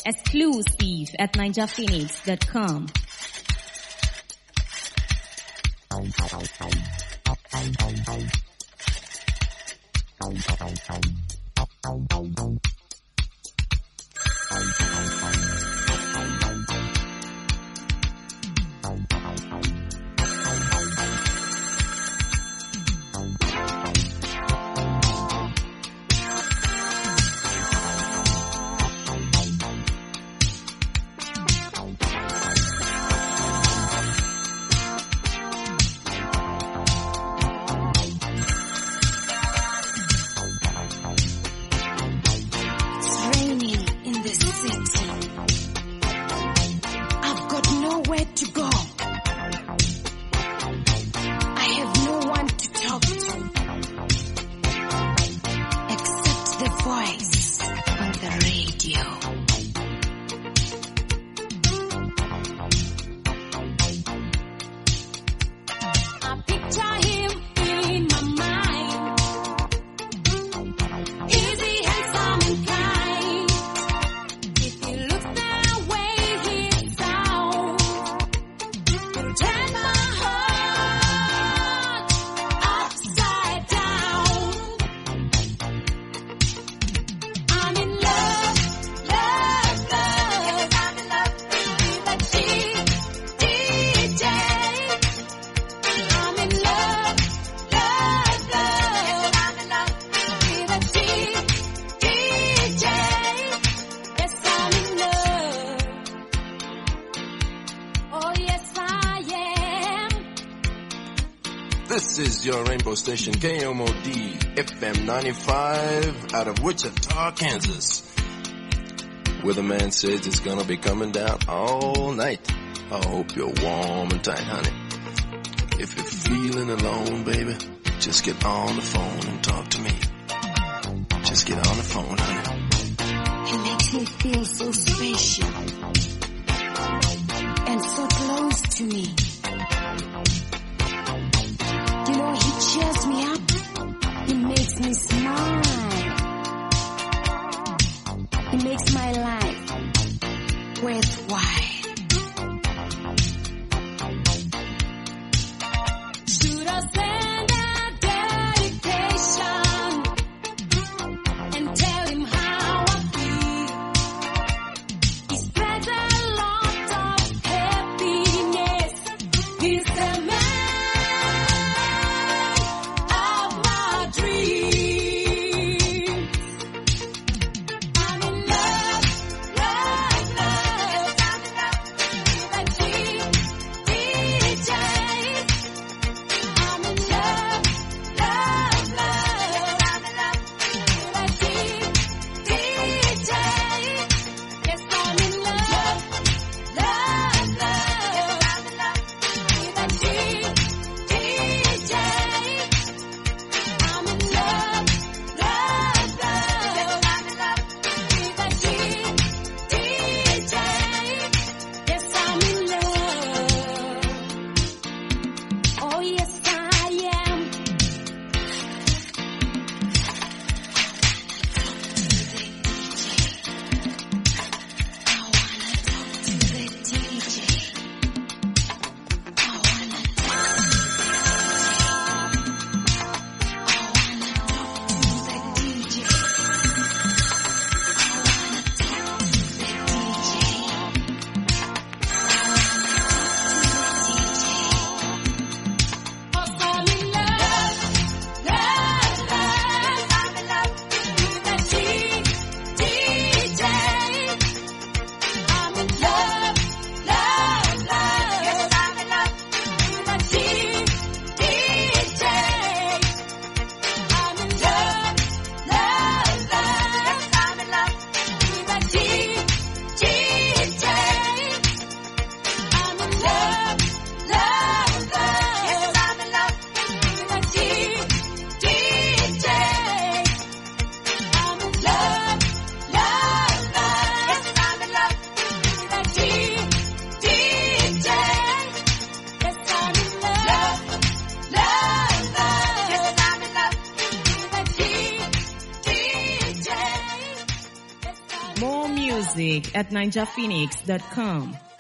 Exclusive at ninjaphoenix.com. This is your Rainbow Station, KMOD FM 95 out of Wichita, Kansas, where the man says it's gonna be coming down all night. I hope you're warm and tight, honey. If you're feeling alone, baby, just get on the phone and talk to me. Just get on the phone, honey. He makes me feel so special and so close to me. You know, he cheers me up. He makes me smile. He makes my life worthwhile. Should I send a dedication and tell him how I feel? He spreads a lot of happiness. He's the man. More music at ninjaphoenix.com.